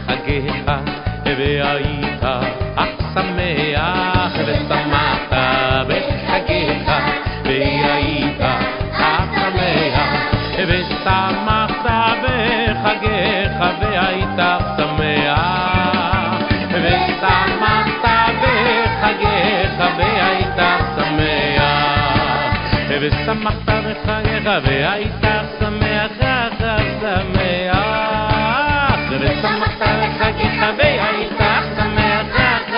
בחגיך והיית אך שמח ושמחת בחגיך והיית אך שמח ושמחת בחגיך והיית אך שמח ושמחת בחגיך והיית אך שמח ושמחת בחגיך והיית אך שמח ושמחת בחגיך והיית אך שמח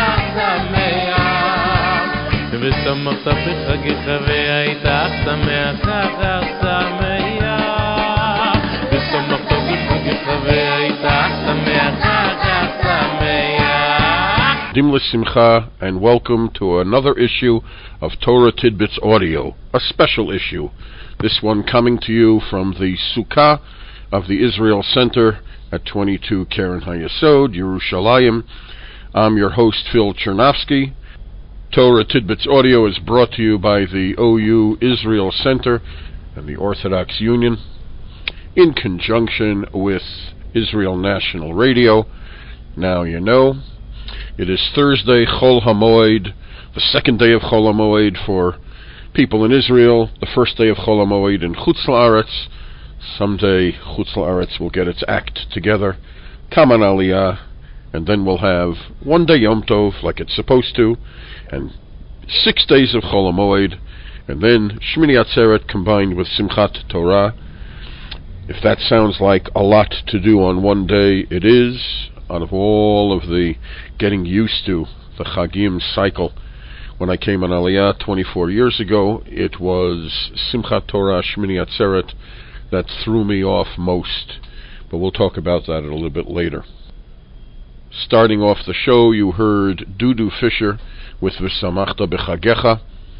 ושמחת בחגיך והיית אך שמח ושמחת בחגיך והיית אך שמח Dim L'Simcha, and welcome to another issue of Torah Tidbits Audio, a special issue. This one coming to you from the Sukkah of the Israel Center at 22 Keren HaYesod, Yerushalayim. I'm your host, Phil Chernovsky. Torah Tidbits Audio is brought to you by the OU Israel Center and the Orthodox Union in conjunction with Israel National Radio. Now you know. It is Thursday, Chol HaMoed, the second day of Chol HaMoed for people in Israel, the first day of Chol HaMoed in Chutz La'aretz. Someday Chutz La'aretz will get its act together, Kaman Aliyah, and then we'll have one day Yom Tov like it's supposed to, and 6 days of Chol HaMoed, and then Shmini Atzeret combined with Simchat Torah. If that sounds like a lot to do on one day, it is. Out of all of the getting used to the Chagim cycle, when I came on Aliyah 24 years ago, it was Simchat Torah, Shmini Atzeret that threw me off most. But we'll talk about that a little bit later. Starting off the show, you heard Dudu Fisher with V'samachta B'chagecha.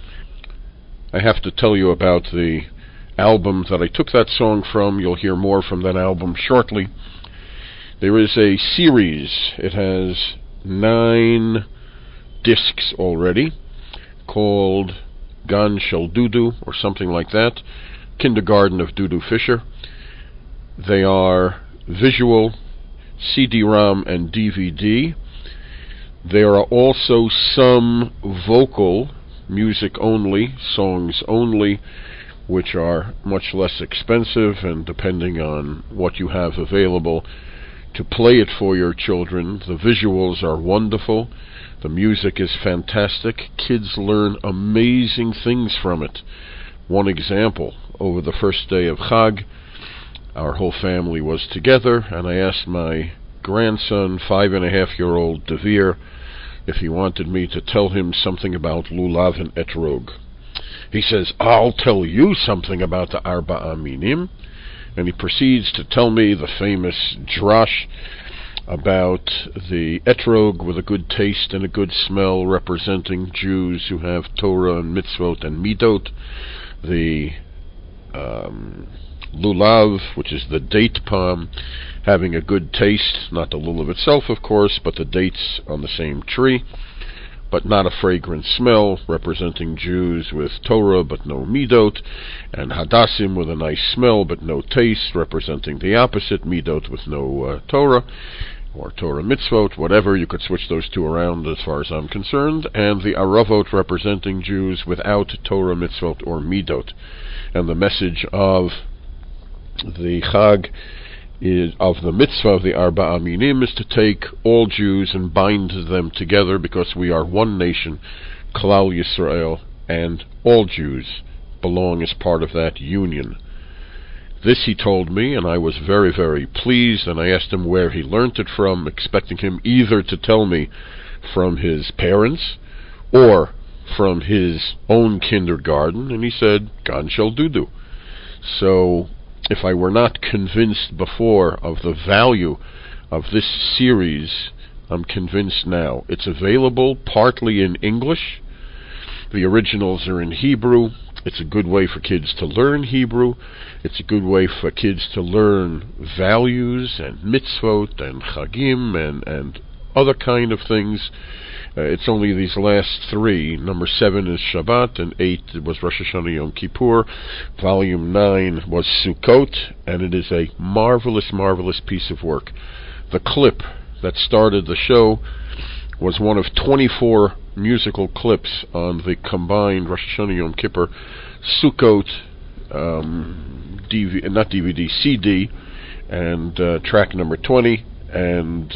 I have to tell you about the album that I took that song from. You'll hear more from that album shortly. There is a series. It has 9 discs already, called Gan Shel Dudu, or something like that, Kindergarten of Dudu Fisher. They are visual, CD-ROM and DVD. There are also some vocal, music only, songs only, which are much less expensive, and depending on what you have available to play it for your children. The visuals are wonderful. The music is fantastic. Kids learn amazing things from it. One example, over the first day of Chag, our whole family was together, and I asked my grandson, 5.5-year-old Devir, if he wanted me to tell him something about Lulav and Etrog. He says, I'll tell you something about the Arba Aminim. And he proceeds to tell me the famous drash about the etrog with a good taste and a good smell, representing Jews who have Torah and mitzvot and midot. The lulav, which is the date palm, having a good taste, not the lulav itself, of course, but the dates on the same tree, but not a fragrant smell, representing Jews with Torah but no midot, and hadassim with a nice smell but no taste, representing the opposite, midot with no Torah, or Torah mitzvot, whatever. You could switch those two around as far as I'm concerned, and the aravot, representing Jews without Torah mitzvot or midot. And the message of the Chag of the mitzvah of the Arba Aminim is to take all Jews and bind them together, because we are one nation, Klal Yisrael, and all Jews belong as part of that union. This he told me, and I was very, very pleased, and I asked him where he learnt it from, expecting him either to tell me from his parents or from his own kindergarten, and he said, Gan Shel Dudu. So, if I were not convinced before of the value of this series, I'm convinced now. It's available partly in English. The originals are in Hebrew. It's a good way for kids to learn Hebrew. It's a good way for kids to learn values and mitzvot and chagim and other kind of things. It's only these last 3. Number 7 is Shabbat, and 8 was Rosh Hashanah Yom Kippur. Volume 9 was Sukkot, and it is a marvelous, marvelous piece of work. The clip that started the show was one of 24 musical clips on the combined Rosh Hashanah Yom Kippur Sukkot CD, and track number 20. And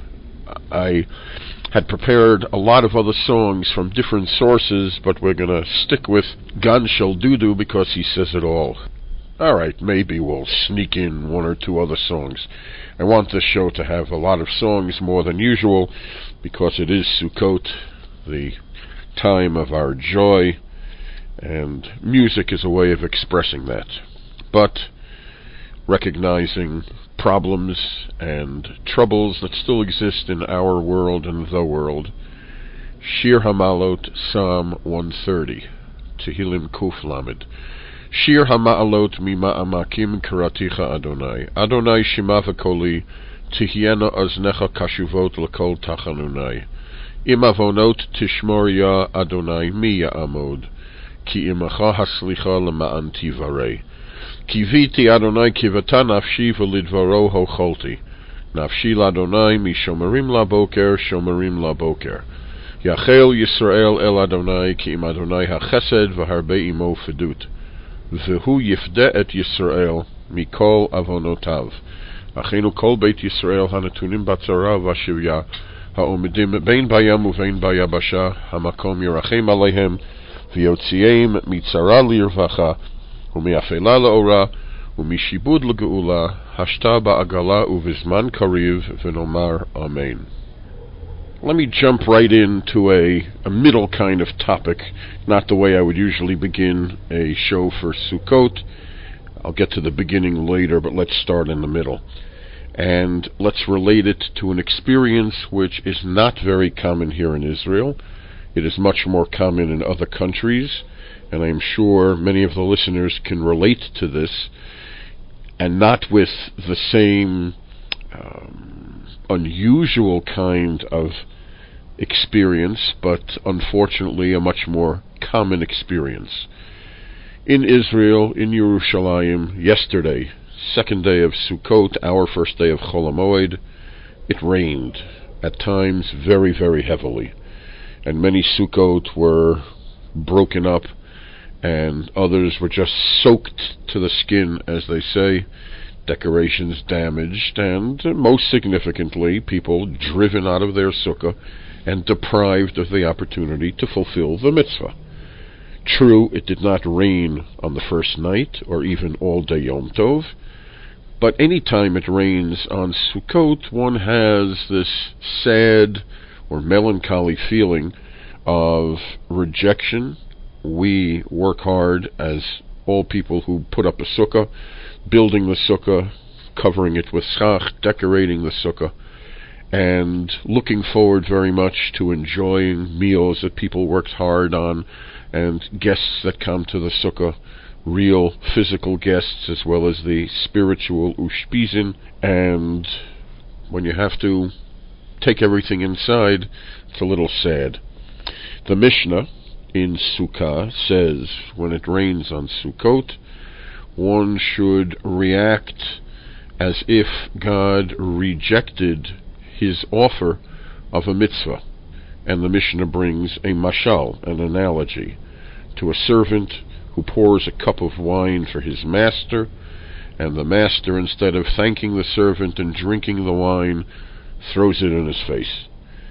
I had prepared a lot of other songs from different sources, but we're going to stick with Gan Shel Dudu because he says it all. Alright, maybe we'll sneak in one or two other songs. I want this show to have a lot of songs more than usual because it is Sukkot, the time of our joy, and music is a way of expressing that. But recognizing problems and troubles that still exist in our world and the world, Shir Hamalot, Psalm 130, Tehillim Kuf Lamed. Shir Hama'alot Mima'amakim Karaticha Adonai. Adonai Shema V'Koli, Tihiena Oznecha Kashuvot L'Kol Tachanunai. Im Avonot Tishmor Ya Adonai Mi Ya'amod, Ki Imacha Haslicha L'Ma'an Tivarei. Kiviti Adonai Kivata Nafshi V'Lidvaro Hocholti. Nafshi L'Adonai Mishomerim L'Boker Shomerim L'Boker. Yachel Yisrael El Adonai Ki Im Adonai HaChesed V'Harbe Imo Fedut. V'hu Yifde Et Yisrael Mikol Avonotav. Achenu Kol Beit Yisrael Hanatunim Batzara V'Ashivya Ha'omedim Bein Bayam Uvein Bayabasha Hamakom Yerachem Alehem V'Yotzieim Mitzara Lirvacha U'Mi'afela La'ora U'Mishibud L'Geula Hashta Ba'agala U'Vizman Kariv V'Nomar Amen. Let me jump right into a middle kind of topic, not the way I would usually begin a show for Sukkot. I'll get to the beginning later, but let's start in the middle. And let's relate it to an experience which is not very common here in Israel. It is much more common in other countries, and I'm sure many of the listeners can relate to this, and not with the same unusual kind of experience, but unfortunately a much more common experience. In Israel, in Yerushalayim, yesterday, second day of Sukkot, our first day of Chol HaMoed, it rained, at times very, very heavily, and many Sukkot were broken up, and others were just soaked to the skin, as they say, decorations damaged, and most significantly, people driven out of their sukkah and deprived of the opportunity to fulfill the mitzvah. True, it did not rain on the first night, or even all day Yom Tov, but any time it rains on Sukkot, one has this sad or melancholy feeling of rejection. We work hard as all people who put up a sukkah, building the sukkah, covering it with schach, decorating the sukkah, and looking forward very much to enjoying meals that people worked hard on, and guests that come to the sukkah, real physical guests as well as the spiritual ushpizin. And when you have to take everything inside, it's a little sad. The Mishnah in Sukkah says when it rains on Sukkot, one should react as if God rejected his offer of a mitzvah. And the Mishnah brings a mashal, an analogy, to a servant who pours a cup of wine for his master, and the master, instead of thanking the servant and drinking the wine, throws it in his face.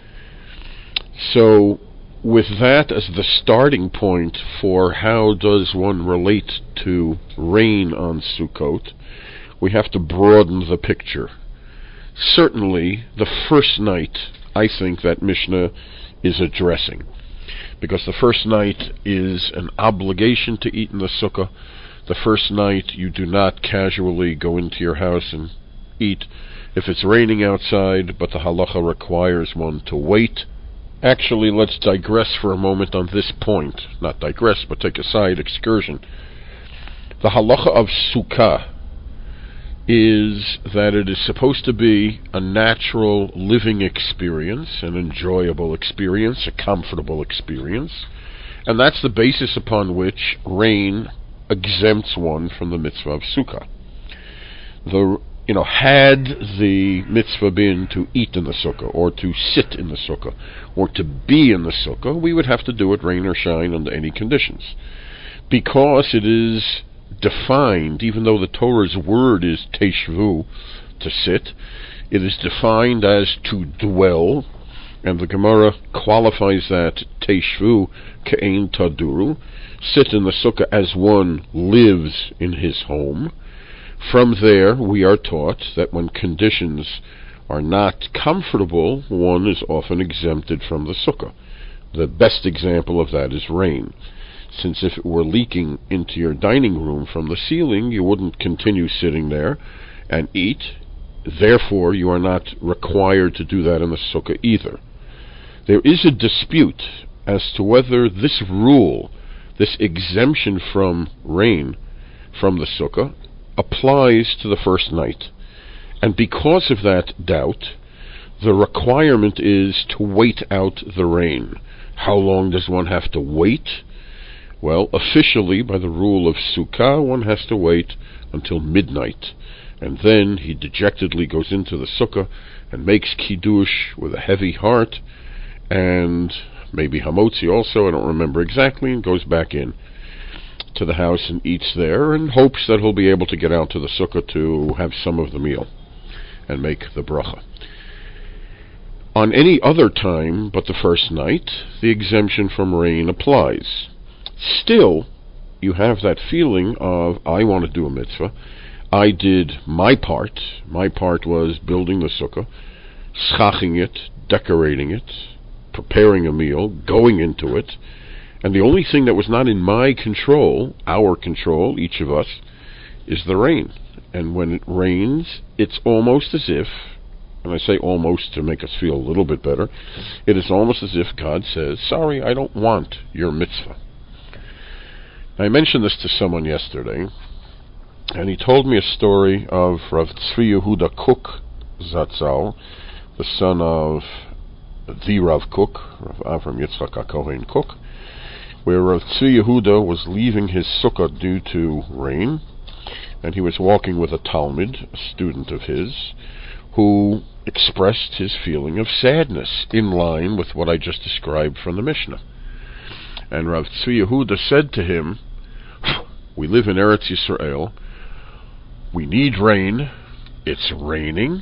So, with that as the starting point for how does one relate to rain on Sukkot, we have to broaden the picture. Certainly, the first night, I think that Mishnah is addressing, because the first night is an obligation to eat in the sukkah. The first night, you do not casually go into your house and eat if it's raining outside, but the halacha requires one to wait. Actually, let's digress for a moment on this point. Not digress, but take a side excursion. The halacha of Sukkah is that it is supposed to be a natural living experience, an enjoyable experience, a comfortable experience, and that's the basis upon which rain exempts one from the mitzvah of Sukkah. The had the mitzvah been to eat in the sukkah, or to sit in the sukkah, or to be in the sukkah, we would have to do it rain or shine under any conditions. Because it is defined, even though the Torah's word is teshvu, to sit, it is defined as to dwell, and the Gemara qualifies that teshvu ke'ein taduru, sit in the sukkah as one lives in his home. From there, we are taught that when conditions are not comfortable, one is often exempted from the sukkah. The best example of that is rain, since if it were leaking into your dining room from the ceiling, you wouldn't continue sitting there and eat. Therefore, you are not required to do that in the sukkah either. There is a dispute as to whether this rule, this exemption from rain from the sukkah, applies to the first night. And because of that doubt, the requirement is to wait out the rain. How long does one have to wait? Well, officially, by the rule of Sukkah, one has to wait until midnight. And then he dejectedly goes into the Sukkah and makes Kiddush with a heavy heart, and maybe Hamotzi also, I don't remember exactly, and goes back in to the house and eats there, and hopes that he'll be able to get out to the sukkah to have some of the meal and make the bracha. On any other time but the first night, the exemption from rain applies. Still, you have that feeling of, I want to do a mitzvah. I did my part. My part was building the sukkah, schaching it, decorating it, preparing a meal, going into it. And the only thing that was not in my control, our control, each of us, is the rain. And when it rains, it's almost as if, and I say almost to make us feel a little bit better, it is almost as if God says, sorry, I don't want your mitzvah. I mentioned this to someone yesterday, and he told me a story of Rav Tzvi Yehuda Kook Zatzal, the son of the Rav Kook, Rav Avram Yitzchak HaKohen Kook, where Rav Tzvi Yehuda was leaving his sukkah due to rain, and he was walking with a Talmud, a student of his, who expressed his feeling of sadness in line with what I just described from the Mishnah. And Rav Tzvi Yehuda said to him, we live in Eretz Yisrael, we need rain, it's raining,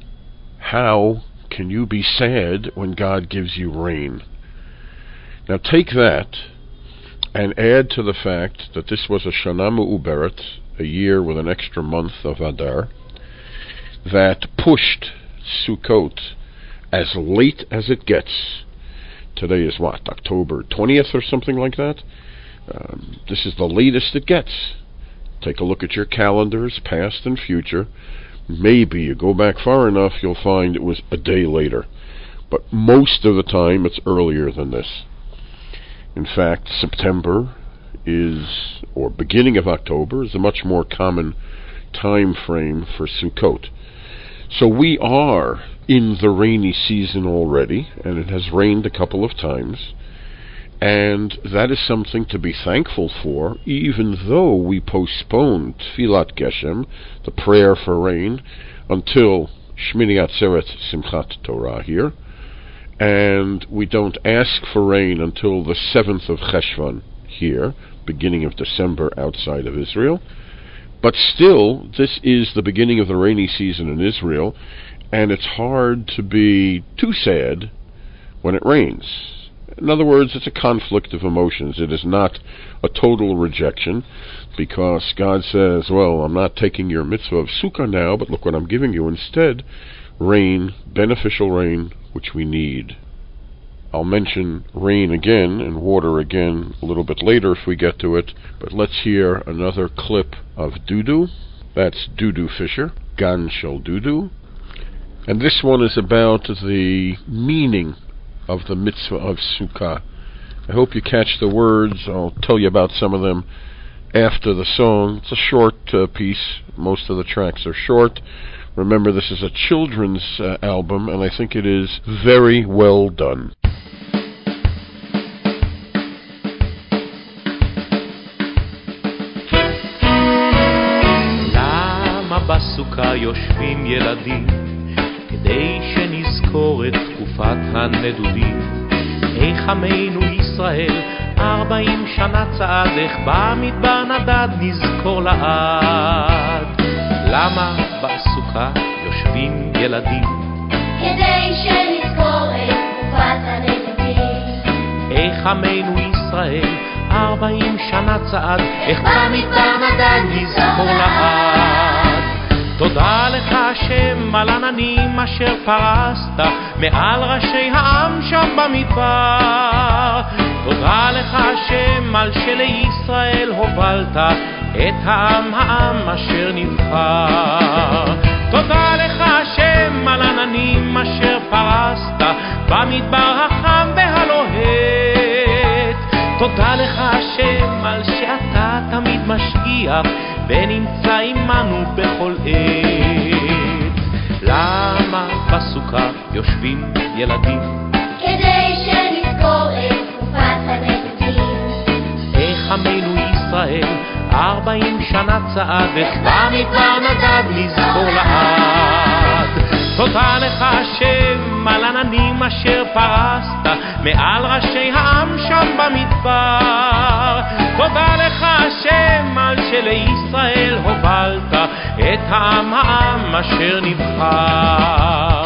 how can you be sad when God gives you rain? Now take that and add to the fact that this was a Shana Me'uberet, a year with an extra month of Adar, that pushed Sukkot as late as it gets. Today is what, October 20th or something like that? This is the latest it gets. Take a look at your calendars, past and future. Maybe you go back far enough, you'll find it was a day later. But most of the time, it's earlier than this. In fact, September is, or beginning of October, is a much more common time frame for Sukkot. So we are in the rainy season already, and it has rained a couple of times, and that is something to be thankful for, even though we postponed Tfilat Geshem, the prayer for rain, until Shmini Atzeret Simchat Torah here, and we don't ask for rain until the 7th of Cheshvan here, beginning of December outside of Israel. But still, this is the beginning of the rainy season in Israel, and it's hard to be too sad when it rains. In other words, it's a conflict of emotions. It is not a total rejection, because God says, well, I'm not taking your mitzvah of Sukkah now, but look what I'm giving you instead. Rain, beneficial rain, which we need. I'll mention rain again and water again a little bit later if we get to it, but let's hear another clip of Dudu. That's Dudu Fisher, Gan Shel Dudu. And this one is about the meaning of the mitzvah of Sukkah. I hope you catch the words. I'll tell you about some of them after the song. It's a short piece. Most of the tracks are short. Remember, this is a children's album, and I think it is very well done. Lama בסוכה יושבים ילדים, כדי שנזכור את תקופת הנדודים. איך עמנו ישראל 40 שנה צעד, איך במדבר נדד נזכור לעד. למה בסוכה יושבים ילדים? כדי שנזכור את תקופת הנדודים. איך עמנו ישראל 40 שנה צעד, איך במדבר נדד נזכור לעד. תודה לך השם על עננים אשר פרסת מעל ראשי העם שם במדבר. תודה לך השם על שלישראל הובלת את העם אשר נבחר. תודה לך השם על עננים אשר פרסת במדבר החם והלוהט. תודה לך השם על שאתה תמיד משגיח ונמצא עמנו בכל עת. למה בסוכה יושבים ילדים? כדי שנזכור את תקופת הנדודים. איך עמנו ישראל 40 שנה צעד, איך במדבר נדד נזכור לעד. תודה לך השם על עננים אשר פרסת מעל ראשי העם שם במדבר. תודה לך השם על שלישראל הובלת את העם אשר נבחר.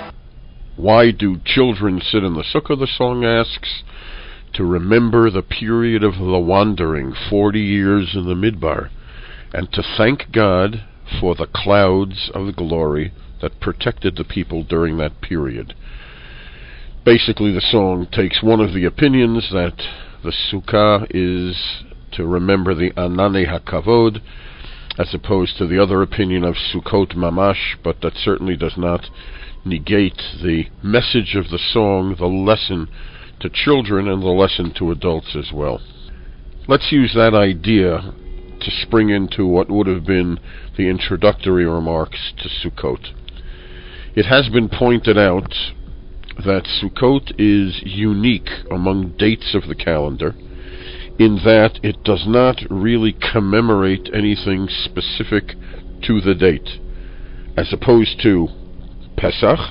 Why do children sit in the sukkah, the song asks? To remember the period of the wandering, 40 years in the Midbar, and to thank God for the clouds of glory that protected the people during that period. Basically, the song takes one of the opinions that the Sukkah is to remember the Anane HaKavod, as opposed to the other opinion of Sukkot Mamash, but that certainly does not negate the message of the song, the lesson to children and the lesson to adults as well. Let's use that idea to spring into what would have been the introductory remarks to Sukkot. It has been pointed out that Sukkot is unique among dates of the calendar in that it does not really commemorate anything specific to the date, as opposed to Pesach,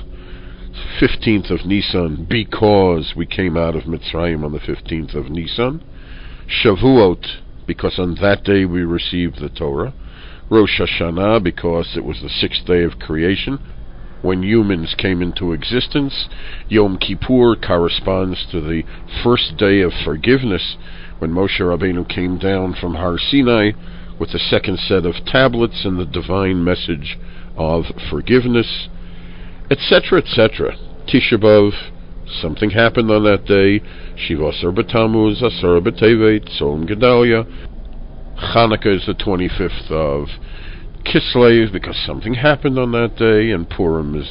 15th of Nisan, because we came out of Mitzrayim on the 15th of Nisan. Shavuot, because on that day we received the Torah. Rosh Hashanah, because it was the 6th day of creation, when humans came into existence. Yom Kippur corresponds to the first day of forgiveness, when Moshe Rabbeinu came down from Har Sinai with the second set of tablets and the divine message of forgiveness, etc., etc. Tisha B'Av, something happened on that day. Shiva Asar B'Tammuz, Asar B'Tevet, Tzom Gedalia. Hanukkah is the 25th of Kislev, because something happened on that day. And Purim is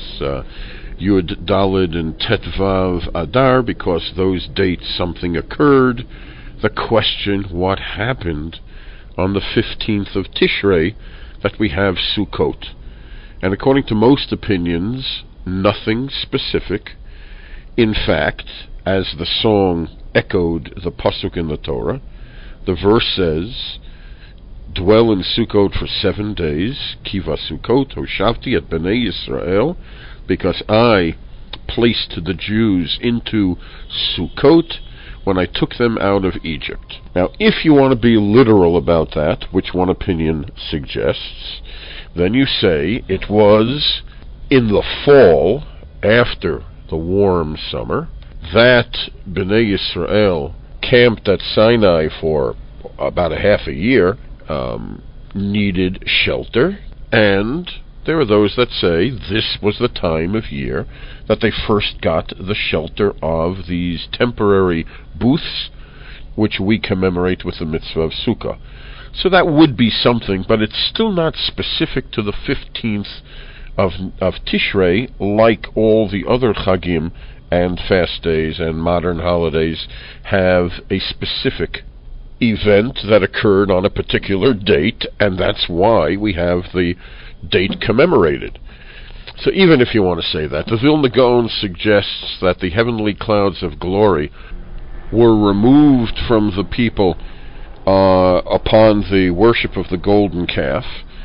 Yud Daled and Tetvav Adar, because those dates something occurred. The question, what happened on the 15th of Tishrei, that we have Sukkot? And according to most opinions, nothing specific. In fact, as the song echoed the pasuk in the Torah, the verse says, dwell in Sukkot for 7 days, Kiva Sukkot hoshavti et bnei Yisrael, because I placed the Jews into Sukkot when I took them out of Egypt. Now, if you want to be literal about that, which one opinion suggests, then you say it was in the fall, after the warm summer, that Bnei Yisrael camped at Sinai for about a half a year, needed shelter, and there are those that say this was the time of year that they first got the shelter of these temporary booths, which we commemorate with the mitzvah of Sukkah. So that would be something, but it's still not specific to the 15th of Tishrei, like all the other Chagim and fast days and modern holidays have a specific event that occurred on a particular date, and that's why we have the date commemorated. So even if you want to say that, the Vilna Gaon suggests that the heavenly clouds of glory were removed from the people upon the worship of the golden calf,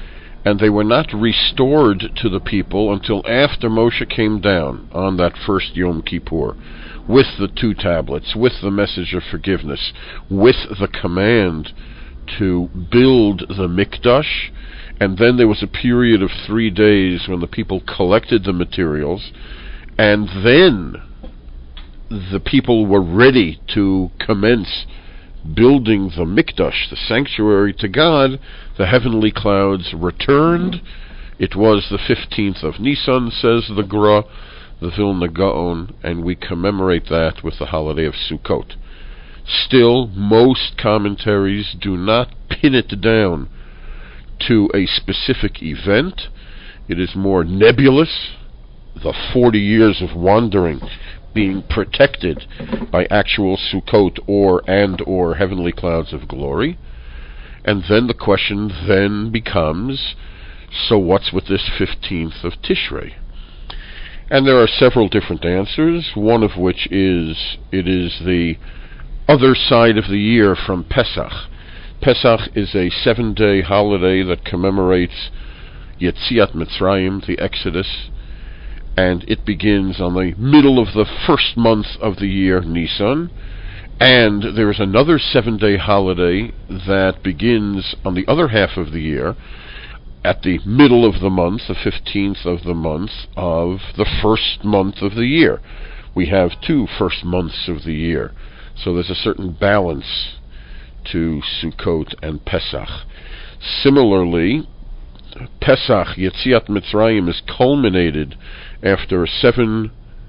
and they were not restored to the people until after Moshe came down on that first Yom Kippur, with the 2 tablets, with the message of forgiveness, with the command to build the Mikdash. And then there was a period of 3 days when the people collected the materials, and then the people were ready to commence building the Mikdash, the sanctuary to God. The heavenly clouds returned. It was the 15th of Nisan, says the Gra, the Vilna Gaon, and we commemorate that with the holiday of Sukkot. Still, most commentaries do not pin it down to a specific event. It is more nebulous, the 40 years of wandering being protected by actual Sukkot or heavenly clouds of glory. And then the question then becomes, so what's with this 15th of Tishrei? And there are several different answers, one of which is it is the other side of the year from Pesach. Pesach is a 7-day holiday that commemorates Yetziat Mitzrayim, the Exodus, and it begins on the middle of the first month of the year, Nisan. And there is another 7-day holiday that begins on the other half of the year, at the middle of the month, the 15th of the month of the first month of the year. We have 2 first months of the year, so there's a certain balance to Sukkot and Pesach. Similarly, Pesach, Yetziat Mitzrayim, is culminated after a 7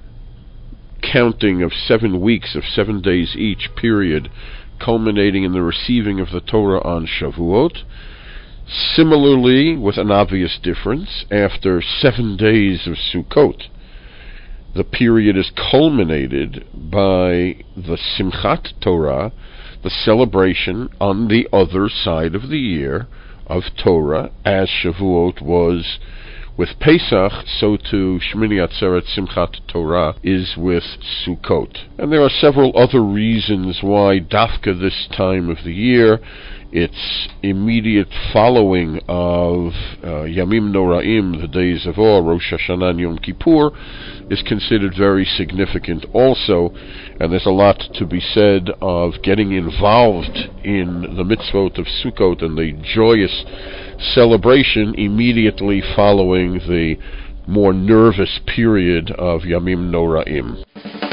counting of 7 weeks of 7 days each period, culminating in the receiving of the Torah on Shavuot. Similarly, with an obvious difference, after 7 days of Sukkot, the period is culminated by the Simchat Torah, the celebration on the other side of the year of Torah, as Shavuot was with Pesach, so too Shmini Atzeret Simchat Torah is with Sukkot. And there are several other reasons why Dafka this time of the year, its immediate following of Yamim Noraim, the days of awe, Rosh Hashanah and Yom Kippur, is considered very significant also. And there's a lot to be said of getting involved in the mitzvot of Sukkot and the joyous celebration immediately following the more nervous period of Yamim Noraim.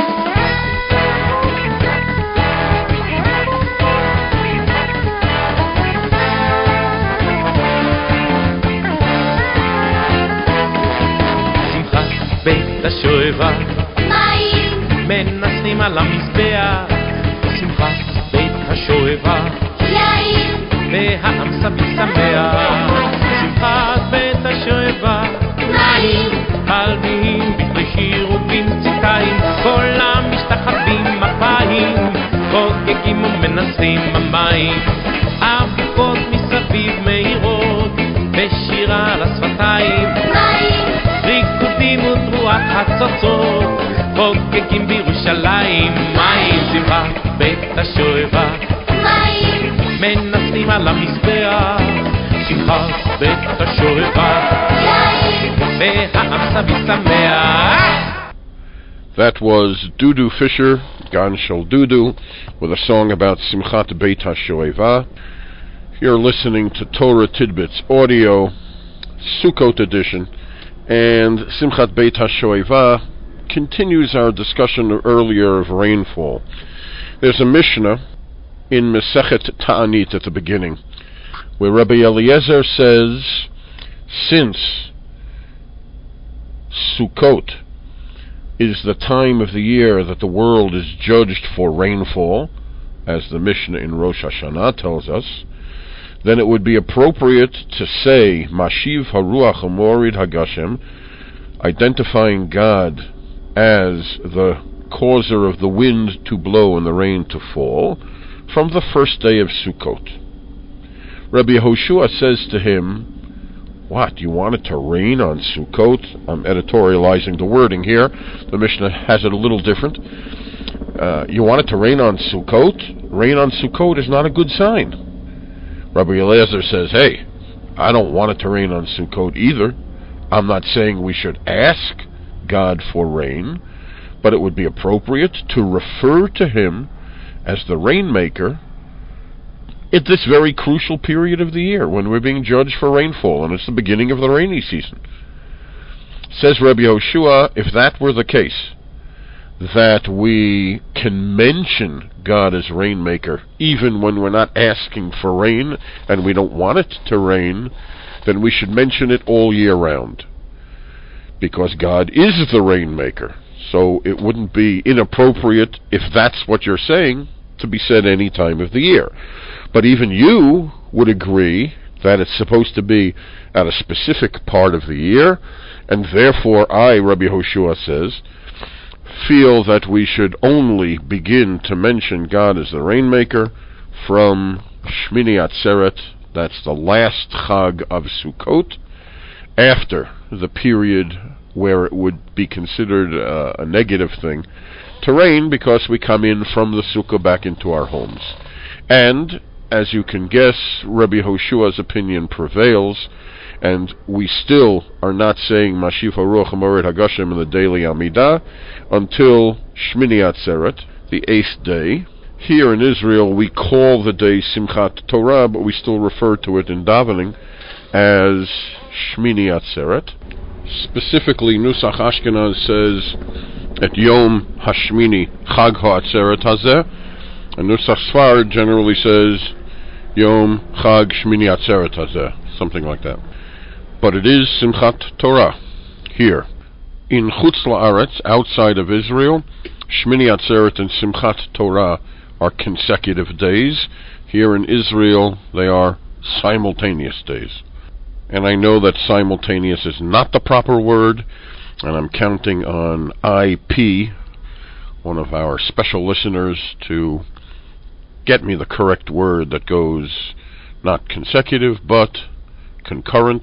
בית השואבה מים מנסים על המזבח שמחת בית השואבה יין והעם סביב שמח שמחת בית השואבה מים חלמים בכלי שיר ובמציתיים כולם משתחווים מפיים חוגגים ומנסים המים אביפות מסביב מהירות ושירה על השפתיים מים ריקודים ודרוח הצוצות חוגגים בירושלים מים שמחת בית השואבה מים מנסים על המזבח שמחת בית השואבה יין והעם סביב שמח. That was Dudu Fisher, Gan Shel Dudu, with a song about Simchat Beit HaShoeva. You're listening to Torah Tidbits Audio, Sukkot edition, and Simchat Beit HaShoeva continues our discussion earlier of rainfall. There's a Mishnah in Masechet Ta'anit at the beginning, where Rabbi Eliezer says, since Sukkot is the time of the year that the world is judged for rainfall, as the Mishnah in Rosh Hashanah tells us, then it would be appropriate to say Mashiv Haruach Hamorid Hagashem, identifying God as the causer of the wind to blow and the rain to fall, from the first day of Sukkot. Rabbi Yehoshua says to him, what, you want it to rain on Sukkot? I'm editorializing the wording here. The Mishnah has it a little different. You want it to rain on Sukkot? Rain on Sukkot is not a good sign. Rabbi Eliezer says, hey, I don't want it to rain on Sukkot either. I'm not saying we should ask God for rain, but it would be appropriate to refer to Him as the rainmaker at this very crucial period of the year when we're being judged for rainfall, and it's the beginning of the rainy season. Says Rabbi Yehoshua, if that were the case, that we can mention God as rainmaker even when we're not asking for rain and we don't want it to rain, then we should mention it all year round, because God is the rainmaker. So it wouldn't be inappropriate, if that's what you're saying, to be said any time of the year. But even you would agree that it's supposed to be at a specific part of the year, and therefore I, Rabbi Yehoshua says, feel that we should only begin to mention God as the rainmaker from Shmini Atzeret, that's the last Chag of Sukkot, after the period where it would be considered a negative thing to rain, because we come in from the Sukkah back into our homes. And, as you can guess, Rabbi Yehoshua's opinion prevails, and we still are not saying Mashiv HaRuach HaMored HaGashem in the daily Amidah until Shmini Atzeret, the 8th day. Here in Israel we call the day Simchat Torah, but we still refer to it in davening as Shmini Atzeret. Specifically, Nusach Ashkenaz says at Yom Hashmini Chag HaAtzeret Hazeh, and Nusach Sfard generally says Yom Chag Shmini Atzeret Hazeh, something like that. But it is Simchat Torah here. In Chutz La'aretz, outside of Israel, Shmini Atzeret and Simchat Torah are consecutive days. Here in Israel, they are simultaneous days. And I know that simultaneous is not the proper word, and I'm counting on IP, one of our special listeners, to get me the correct word that goes not consecutive, but concurrent.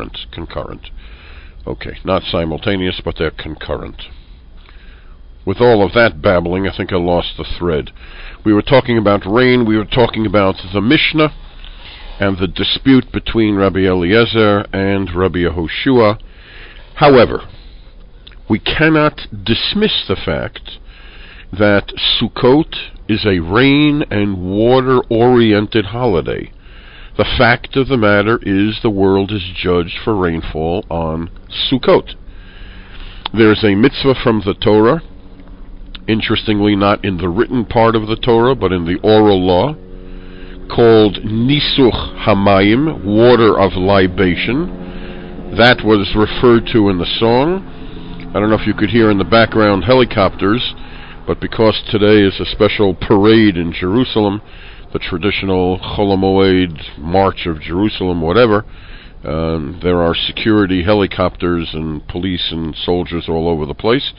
Okay, not simultaneous, but they're concurrent. With all of that babbling, I think I lost the thread. We were talking about rain, we were talking about the Mishnah, and the dispute between Rabbi Eliezer and Rabbi Yehoshua. However, we cannot dismiss the fact that Sukkot is a rain and water-oriented holiday. The fact of the matter is the world is judged for rainfall on Sukkot. There's a mitzvah from the Torah, interestingly not in the written part of the Torah, but in the oral law, called Nisuch Hamayim, water of libation. That was referred to in the song. I don't know if you could hear in the background helicopters, but because today is a special parade in Jerusalem, the traditional Chol HaMoed March of Jerusalem, whatever, there are security helicopters and police and soldiers all over the place.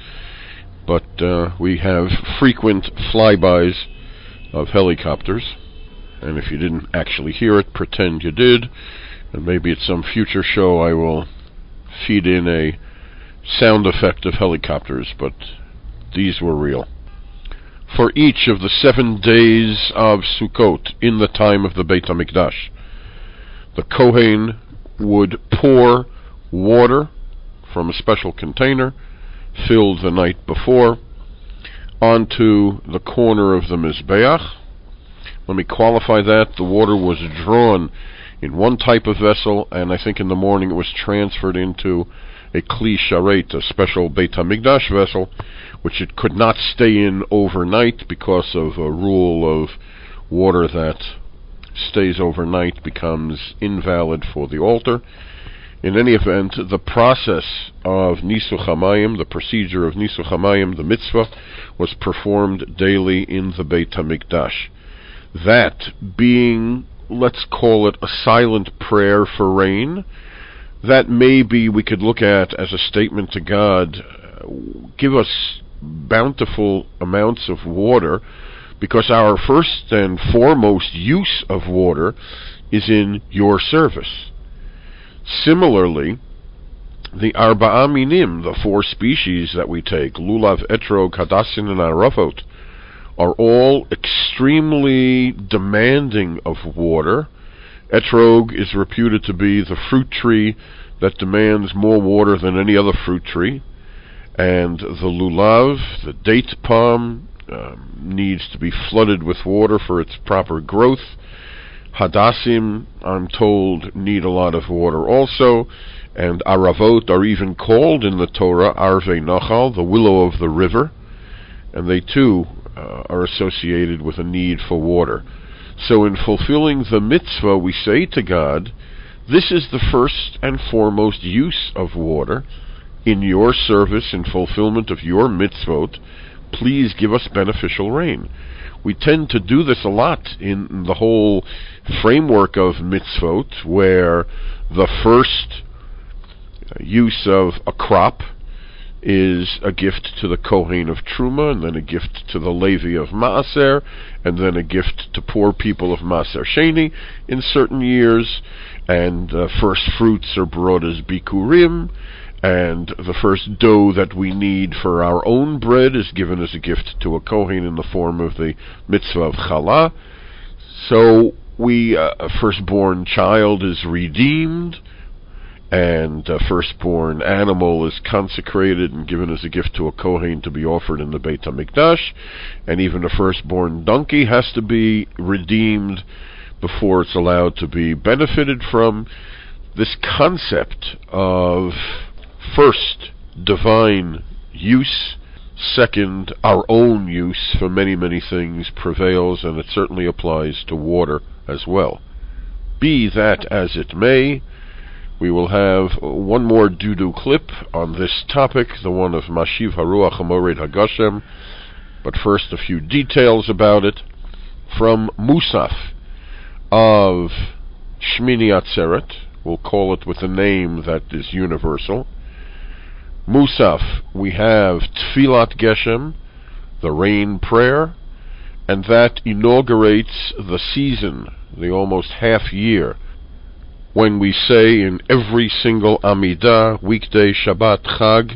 But we have frequent flybys of helicopters. And if you didn't actually hear it, pretend you did. And maybe at some future show I will feed in a sound effect of helicopters, but these were real. For each of the 7 days of Sukkot in the time of the Beit HaMikdash, the Kohen would pour water from a special container, filled the night before, onto the corner of the Mizbeach. Let me qualify that. The water was drawn in one type of vessel, and I think in the morning it was transferred into a Kli Sharet, a special Beit HaMikdash vessel, which it could not stay in overnight because of a rule of water that stays overnight becomes invalid for the altar. In any event, the process of Nisuch HaMayim, the procedure of Nisuch HaMayim, the mitzvah, was performed daily in the Beit HaMikdash. That being, let's call it a silent prayer for rain, that maybe we could look at as a statement to God, give us bountiful amounts of water, because our first and foremost use of water is in your service. Similarly, the Arba'a Minim, the 4 species that we take, Lulav, Etrog, Hadassin, and Arafot, are all extremely demanding of water, Etrog is reputed to be the fruit tree that demands more water than any other fruit tree. And the lulav, the date palm, needs to be flooded with water for its proper growth. Hadassim, I'm told, need a lot of water also. And aravot are even called in the Torah Arvei Nachal, the willow of the river. And they too are associated with a need for water. So in fulfilling the mitzvah, we say to God, this is the first and foremost use of water. In your service and fulfillment of your mitzvot, please give us beneficial rain. We tend to do this a lot in the whole framework of mitzvot, where the first use of a crop is a gift to the Kohen of Truma, and then a gift to the Levi of Maaser, and then a gift to poor people of Maaser Sheni in certain years, and first fruits are brought as Bikurim, and the first dough that we need for our own bread is given as a gift to a Kohen in the form of the mitzvah of Challah. So a firstborn child is redeemed, and a firstborn animal is consecrated and given as a gift to a Kohen to be offered in the Beit HaMikdash, and even a firstborn donkey has to be redeemed before it's allowed to be benefited from. This concept of first, divine use, second, our own use for many, many things prevails, and it certainly applies to water as well. Be that as it may, we will have one more Dudu clip on this topic, the one of Mashiv Haruach HaMored HaGoshem, but first a few details about it. From Musaf of Shmini Atzeret, we'll call it with a name that is universal. Musaf, we have Tfilat Geshem, the rain prayer, and that inaugurates the season, the almost half year, when we say in every single Amidah, weekday, Shabbat, Chag,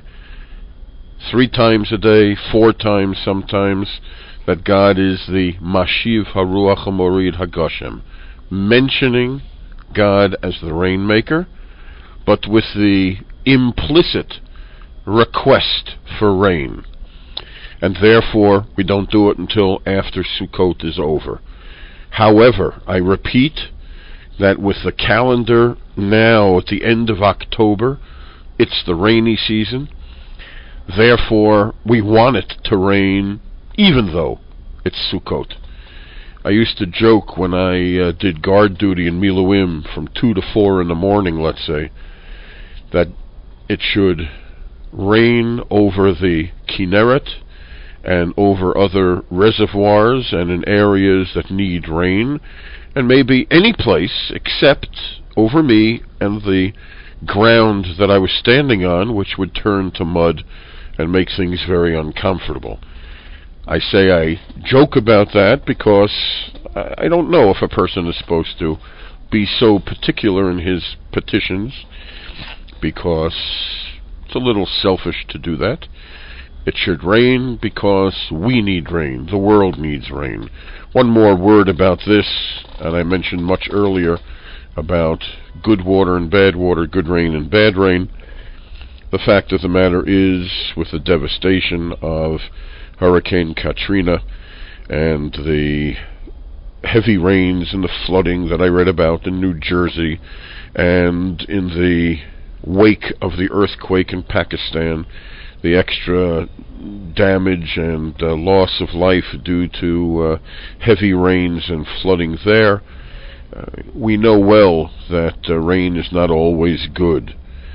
3 times a day, 4 times sometimes, that God is the Mashiv Haruach HaMorid HaGoshem, mentioning God as the rainmaker, but with the implicit request for rain. And therefore, we don't do it until after Sukkot is over. However, I repeat that with the calendar now at the end of October, it's the rainy season. Therefore, we want it to rain even though it's Sukkot. I used to joke when I did guard duty in Miluim from 2 to 4 in the morning, let's say, that it should rain over the Kinneret and over other reservoirs and in areas that need rain, and maybe any place except over me and the ground that I was standing on, which would turn to mud and make things very uncomfortable. I say I joke about that because I don't know if a person is supposed to be so particular in his petitions, because it's a little selfish to do that. It should rain because we need rain. The world needs rain. One more word about this, and I mentioned much earlier about good water and bad water, good rain and bad rain. The fact of the matter is, with the devastation of Hurricane Katrina and the heavy rains and the flooding that I read about in New Jersey, and in the wake of the earthquake in Pakistan, the extra damage and loss of life due to heavy rains and flooding there, we know well that rain is not always good.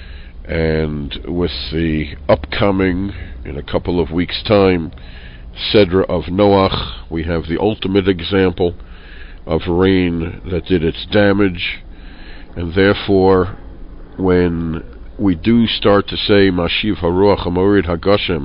And with the upcoming, in a couple of weeks' time, Sedra of Noach, we have the ultimate example of rain that did its damage. And therefore, when we do start to say Mashiv Haruach HaMorid HaGoshem,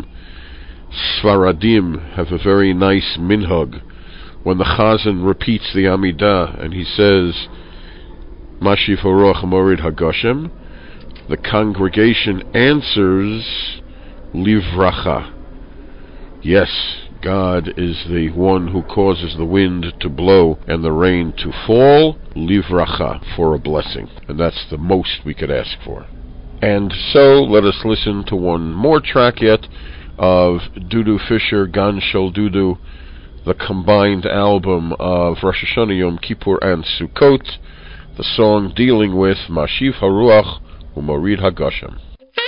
Sfaradim have a very nice minhag. When the Chazan repeats the Amidah and he says Mashiv Haruach HaMorid HaGoshem, the congregation answers Livracha. Yes, God is the one who causes the wind to blow and the rain to fall, livracha, for a blessing. And that's the most we could ask for. And so let us listen to one more track yet of Dudu Fisher, Gan Shel Dudu, the combined album of Rosh Hashanah, Yom Kippur, and Sukkot, the song dealing with Mashiv HaRuach U'Morid HaGashem.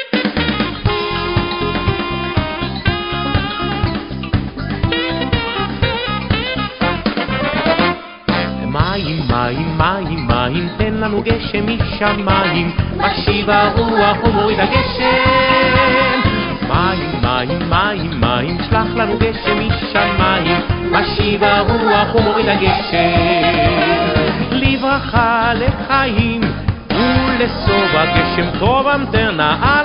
מים, מים, מים, מים, תן לנו גשם משמיים, משיב הרוח ומוריד הגשם. מים, מים, מים, מים, שלח לנו גשם משמיים, משיב הרוח ומוריד הגשם. לברכה לחיים ולשובע, גשם טוב המטרנה על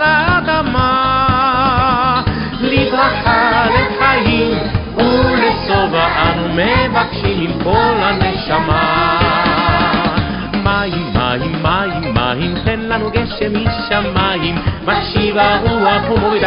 האדמה. לברכה לחיים ולשובע, אנו מבקשים עם כל הנשמה. מים, מים, מים, מים, תן לנו גשם משמיים, משיב הרוח ומוריד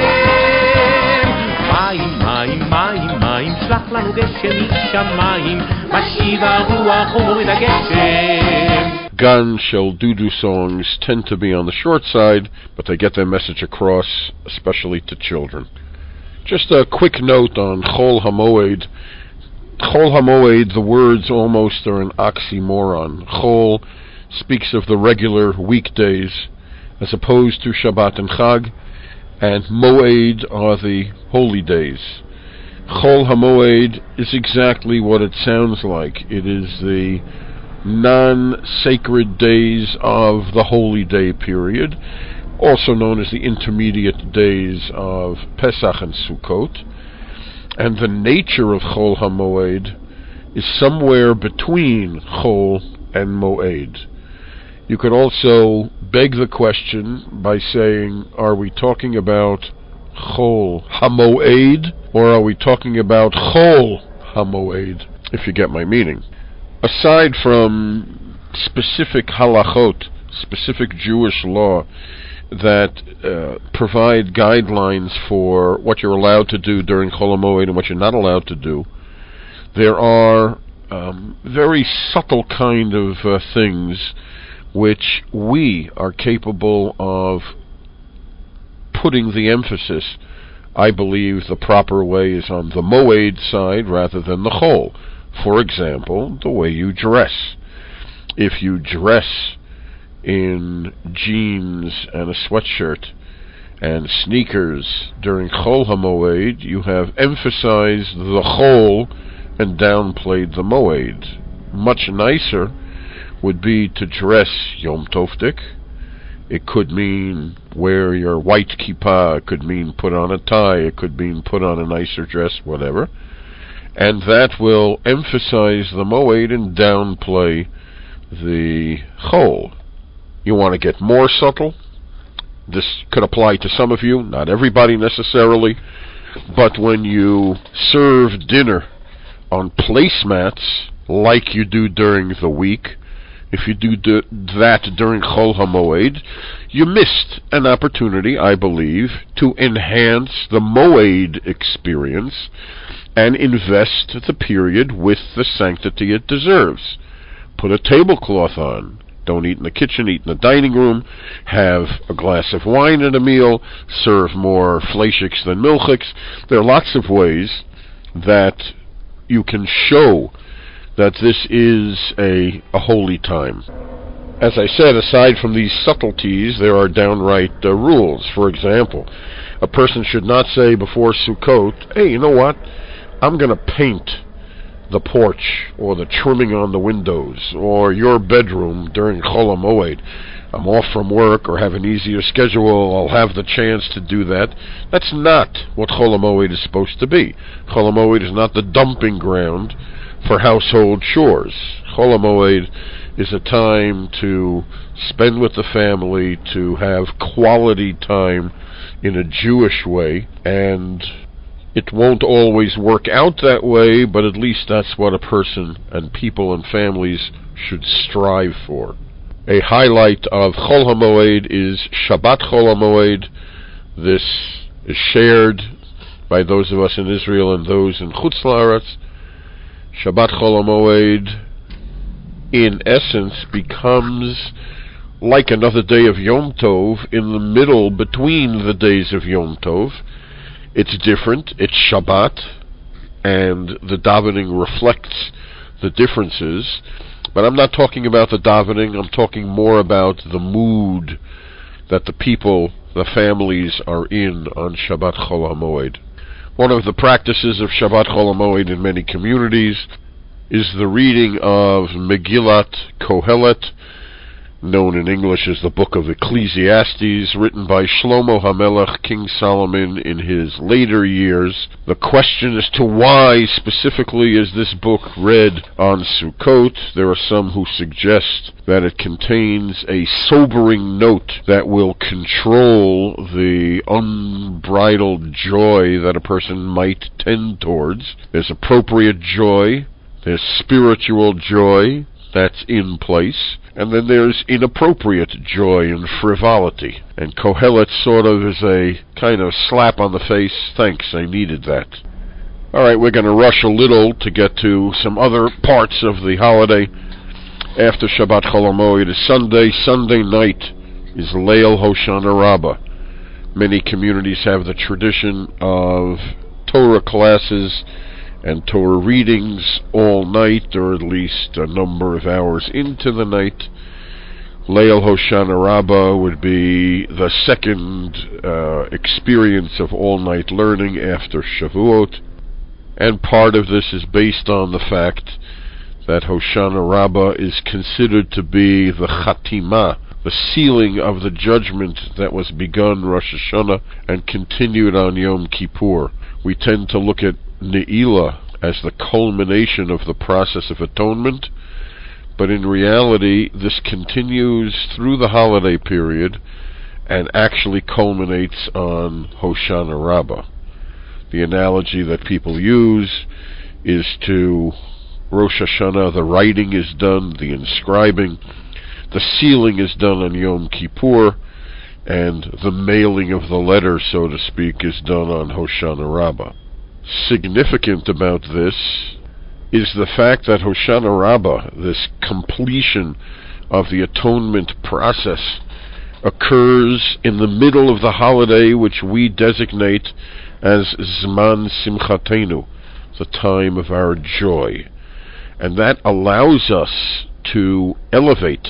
הגשם. מים, מים, מים, מים, שלח לנו גשם משמיים, משיב הרוח ומוריד הגשם. Gan Shel Dudu songs tend to be on the short side, but they get their message across, especially to children. Just a quick note on Chol HaMoed. Chol HaMoed, the words almost are an oxymoron. Chol speaks of the regular weekdays as opposed to Shabbat and Chag, and Moed are the holy days. Chol HaMoed is exactly what it sounds like. It is the non-sacred days of the holy day period, also known as the intermediate days of Pesach and Sukkot. And the nature of Chol HaMoed is somewhere between Chol and Moed. You could also beg the question by saying, are we talking about Chol HaMoed, or are we talking about Chol HaMoed, if you get my meaning? Aside from specific halachot, specific Jewish law, that provide guidelines for what you're allowed to do during Chol HaMoed and what you're not allowed to do, there are very subtle kind of things which we are capable of putting the emphasis. I believe the proper way is on the Moed side rather than the Chol. For example, the way you dress. If you dress in jeans and a sweatshirt and sneakers during Chol HaMoed, you have emphasized the Chol and downplayed the Moed. Much nicer would be to dress Yom Tovdik. It could mean wear your white kippah, it could mean put on a tie, it could mean put on a nicer dress, whatever. And that will emphasize the Moed and downplay the Chol. You want to get more subtle? This could apply to some of you, not everybody necessarily, but when you serve dinner on placemats like you do during the week, if you do that during Chol HaMoed, you missed an opportunity, I believe, to enhance the Moed experience and invest the period with the sanctity it deserves. Put a tablecloth on. Don't eat in the kitchen, eat in the dining room. Have a glass of wine at a meal. Serve more fleischiks than milchiks. There are lots of ways that you can show that this is a holy time. As I said, aside from these subtleties, there are downright rules. For example, a person should not say before Sukkot, hey, you know what? I'm going to paint the porch or the trimming on the windows or your bedroom during Chol HaMoed. I'm off from work or have an easier schedule, I'll have the chance to do that. That's not what Chol HaMoed is supposed to be. Chol HaMoed is not the dumping ground for household chores. Chol HaMoed is a time to spend with the family, to have quality time in a Jewish way, and it won't always work out that way, but at least that's what a person and people and families should strive for. A highlight of Chol HaMoed is Shabbat Chol HaMoed. This is shared by those of us in Israel and those in Chutz La'aretz, Shabbat Chol HaMoed, in essence, becomes like another day of Yom Tov in the middle between the days of Yom Tov. It's different, it's Shabbat, and the davening reflects the differences. But I'm not talking about the davening, I'm talking more about the mood that the people, the families, are in on Shabbat Chol HaMoed. One of the practices of Shabbat Chol HaMoed in many communities is the reading of Megillat Kohelet, known in English as the Book of Ecclesiastes, written by Shlomo HaMelech, King Solomon, in his later years. The question as to why specifically is this book read on Sukkot. There are some who suggest that it contains a sobering note that will control the unbridled joy that a person might tend towards. There's appropriate joy, there's spiritual joy that's in place, and then there's inappropriate joy and frivolity. And Kohelet sort of is a kind of slap on the face. Thanks, I needed that. Alright, we're going to rush a little to get to some other parts of the holiday. After Shabbat Chol HaMoed is Sunday. Sunday night is Leil Hoshana Rabbah. Many communities have the tradition of Torah classes and Torah readings all night, or at least a number of hours into the night. Leil Hoshana Rabbah would be the second experience of all-night learning after Shavuot, and part of this is based on the fact that Hoshana Rabbah is considered to be the Chatimah, the sealing of the judgment that was begun Rosh Hashanah and continued on Yom Kippur. We tend to look at Ne'ilah as the culmination of the process of atonement, but in reality this continues through the holiday period and actually culminates on Hoshana Rabbah. The analogy that people use is to Rosh Hashanah, the writing is done, the inscribing, the sealing is done on Yom Kippur, and the mailing of the letter, so to speak, is done on Hoshana Rabbah. Significant about this is the fact that Hoshana Rabbah, this completion of the atonement process, occurs in the middle of the holiday which we designate as Zman Simchatenu, the time of our joy. And that allows us to elevate,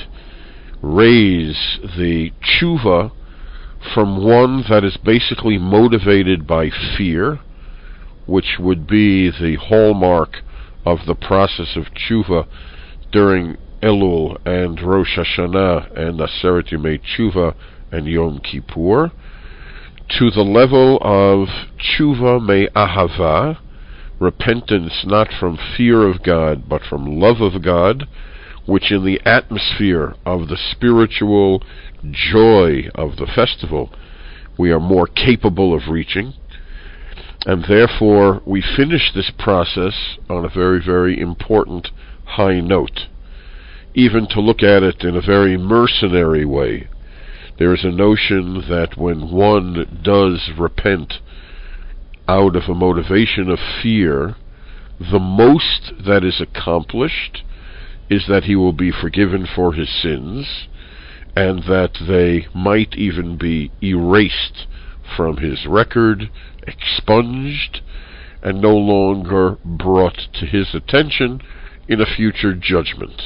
raise the tshuva from one that is basically motivated by fear, which would be the hallmark of the process of tshuva during Elul and Rosh Hashanah and Aseret Yemei Tshuva and Yom Kippur, to the level of tshuva me'ahava, repentance not from fear of God but from love of God, which in the atmosphere of the spiritual joy of the festival we are more capable of reaching. And therefore we finish this process on a very, very important high note. Even to look at it in a very mercenary way, there is a notion that when one does repent out of a motivation of fear, the most that is accomplished is that he will be forgiven for his sins, and that they might even be erased from his record, expunged, and no longer brought to his attention in a future judgment.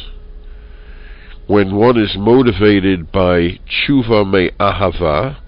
When one is motivated by tshuva me'ahava,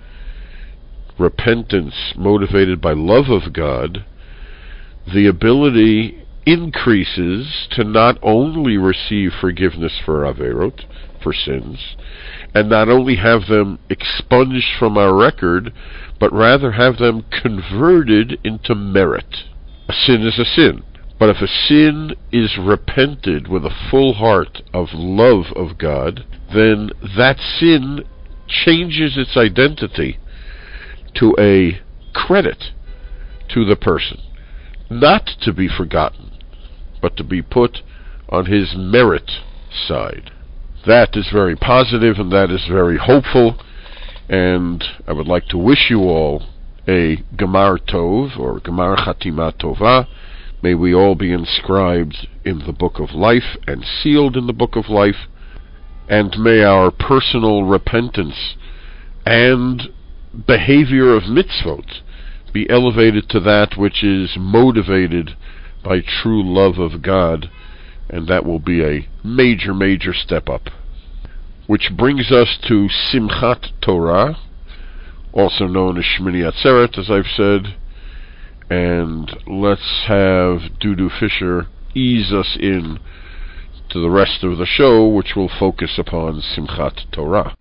repentance motivated by love of God, the ability increases to not only receive forgiveness for averot, for sins, and not only have them expunged from our record, but rather have them converted into merit. A sin is a sin, but if a sin is repented with a full heart of love of God, then that sin changes its identity to a credit to the person, not to be forgotten, but to be put on his merit side. That is very positive and that is very hopeful, and I would like to wish you all a Gemar Tov, or Gemar Chatima Tova. May we all be inscribed in the Book of Life and sealed in the Book of Life, and may our personal repentance and behavior of mitzvot be elevated to that which is motivated by true love of God, and that will be a major, major step up. Which brings us to Simchat Torah, also known as Shmini Atzeret, as I've said, and let's have Dudu Fisher ease us in to the rest of the show, which will focus upon Simchat Torah.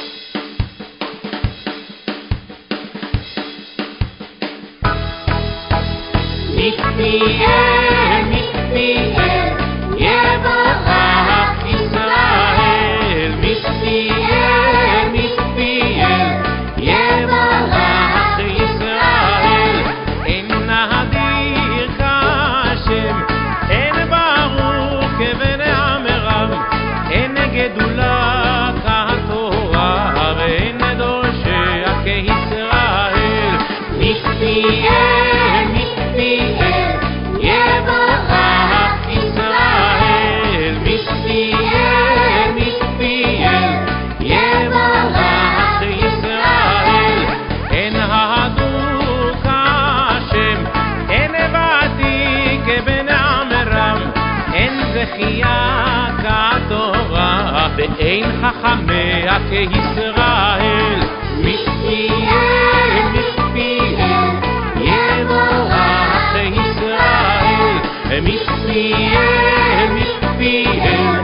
ואין חכמיה כישראל, מתפיאל, מתפיאל, יבורך ישראל, מתפיאל, מתפיאל,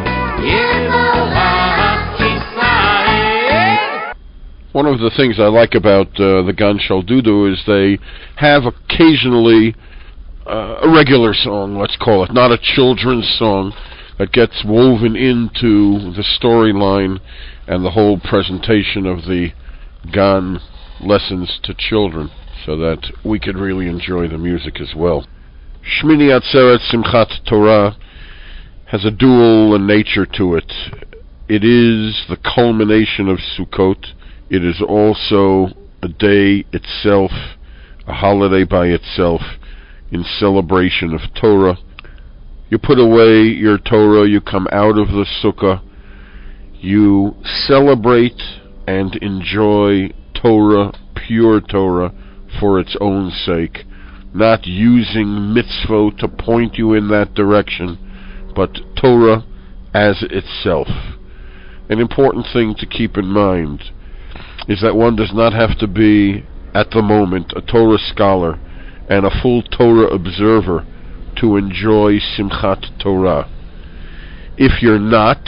יבורך ישראל. One of the things I like about the Gan Shel Dudu is they have occasionally a regular song, let's call it, not a children's song, that gets woven into the storyline and the whole presentation of the Gan lessons to children, so that we could really enjoy the music as well. Shmini Atzeret Simchat Torah has a dual nature to it. It is the culmination of Sukkot. It is also a day itself, a holiday by itself, in celebration of Torah. You put away your Torah, you come out of the Sukkah, you celebrate and enjoy Torah, pure Torah, for its own sake, not using mitzvot to point you in that direction, but Torah as itself. An important thing to keep in mind is that one does not have to be, at the moment, a Torah scholar and a full Torah observer to enjoy Simchat Torah. If you're not,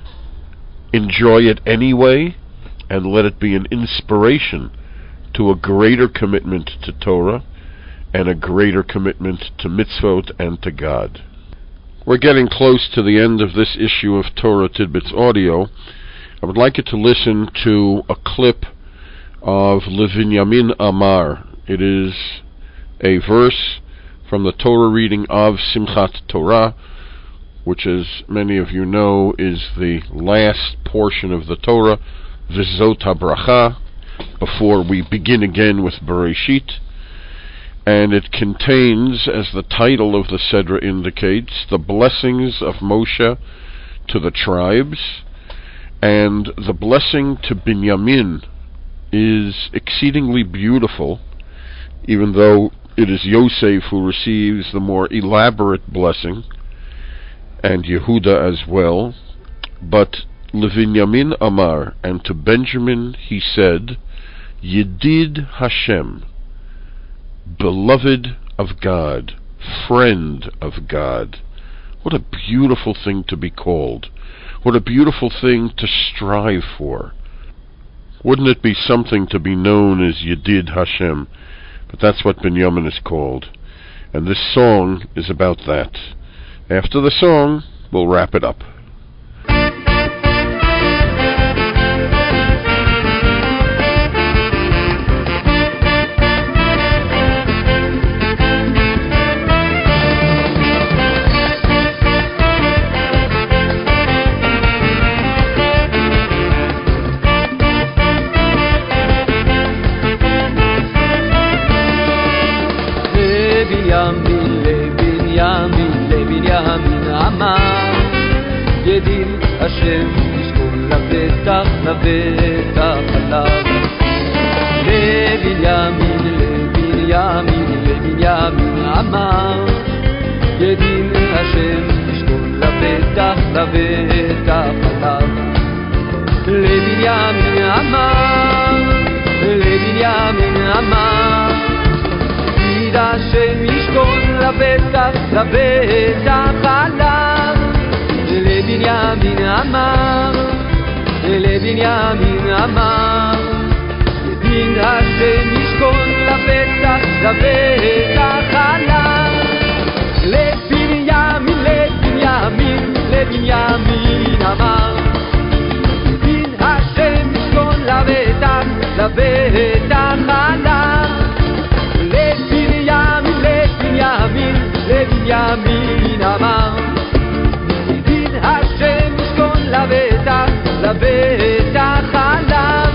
enjoy it anyway, and let it be an inspiration to a greater commitment to Torah and a greater commitment to mitzvot and to God. We're getting close to the end of this issue of Torah Tidbits Audio. I would like you to listen to a clip of Levinyamin Amar. It is a verse from the Torah reading of Simchat Torah, which, as many of you know, is the last portion of the Torah, V'zot HaBracha, before we begin again with Bereshit. And it contains, as the title of the Sedra indicates, the blessings of Moshe to the tribes, and the blessing to Binyamin is exceedingly beautiful, even though it is Yosef who receives the more elaborate blessing, and Yehuda as well. But Levinyamin Amar, and to Benjamin he said, Yedid Hashem, beloved of God, friend of God. What a beautiful thing to be called. What a beautiful thing to strive for. Wouldn't it be something to be known as Yedid Hashem? But that's what Binyamin is called. And this song is about that. After the song, we'll wrap it up. ידין השם ישכון לבטח לבטח עליו. לבנימין לבנימין לבנימין אמר ידין השם ישכון לבטח לבטח עליו. לבנימין אמר לבנימין אמר ידין השם ישכון לבטח לבטח עליו. לבנימין אמר לבנימין אמר ידין השם ישכון לבטח לבטח עליו. לבנימין לבנימין לבנימין אמר ידין השם ישכון לבטח לבטח עליו. לבנימין לבנימין לבנימין אמר ידין השם ישכון לבטח לבטח עליו.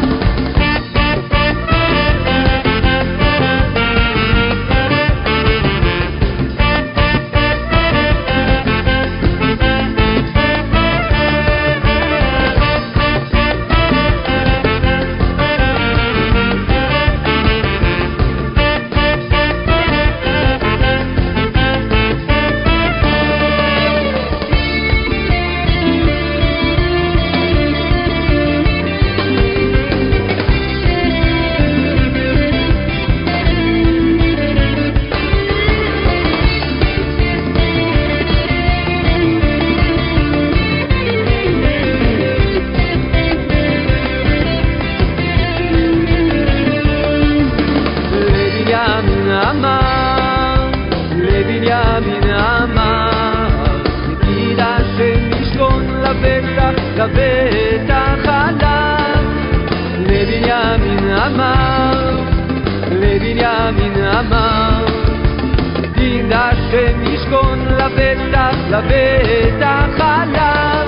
לבטח עליו. לבנימין אמר לבנימין אמר ידין השם ישכון לבטח לבטח עליו.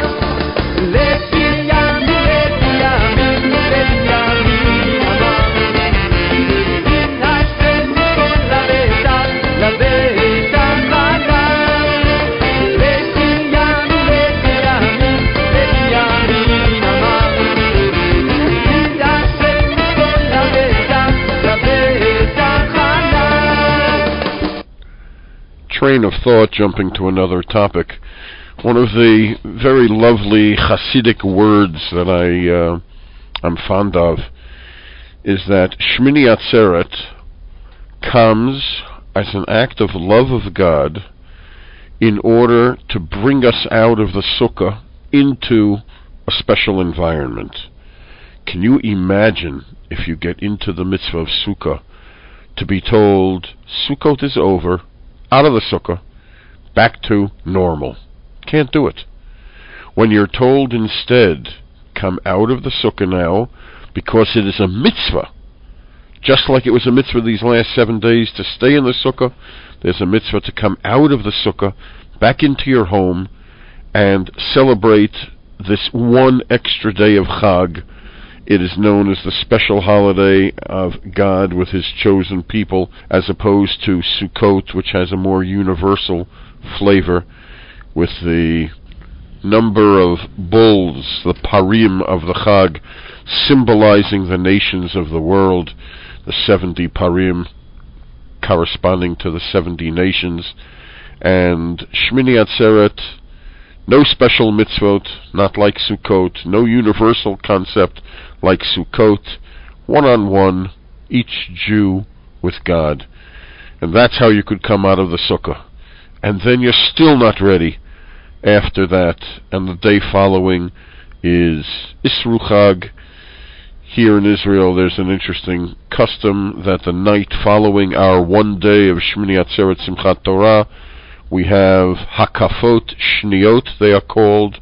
לבנימין לבנימין לבנימין אמר ידין השם ישכון לבטח לבטח עליו. לבנימין לבנימין לבנימין אמר ידין השם ישכון לבטח לבטח עליו. Train of thought, jumping to another topic. One of the very lovely Hasidic words that I'm fond of is that Shmini Atzeret comes as an act of love of God in order to bring us out of the sukkah into a special environment. Can you imagine, if you get into the mitzvah of sukkah, to be told, Sukkot is over, out of the sukkah, back to normal? Can't do it. When you're told instead, come out of the sukkah now, because it is a mitzvah, just like it was a mitzvah these last 7 days to stay in the sukkah, there's a mitzvah to come out of the sukkah, back into your home, and celebrate this one extra day of Chag. It is known as the special holiday of God with His chosen people, as opposed to Sukkot, which has a more universal flavor, with the number of bulls, the parim of the Chag, symbolizing the nations of the world, the 70 parim corresponding to the 70 nations, and Shmini Atzeret, no special mitzvot, not like Sukkot, no universal concept like Sukkot, one-on-one, each Jew with God. And that's how you could come out of the sukkah. And then you're still not ready after that, and the day following is Isru Chag. Here in Israel there's an interesting custom that the night following our 1 day of Shmini Atzeret Simchat Torah, we have Hakafot Shniot, they are called.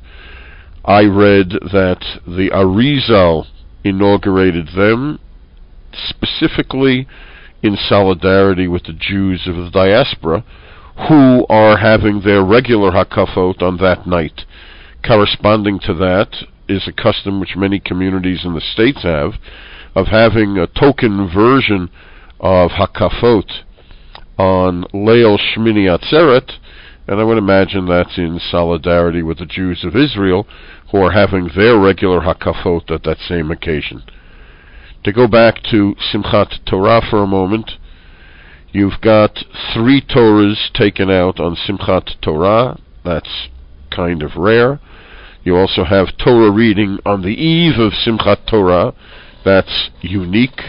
I read that the Arizal inaugurated them specifically in solidarity with the Jews of the diaspora, who are having their regular Hakafot on that night. Corresponding to that is a custom which many communities in the States have, of having a token version of Hakafot on Leil Shmini Atzeret, And I would imagine that's in solidarity with the Jews of Israel, who are having their regular Hakafot at that same occasion. To go back to Simchat Torah for a moment, you've got 3 Torahs taken out on Simchat Torah. That's kind of rare. You also have Torah reading on the eve of Simchat Torah. That's unique.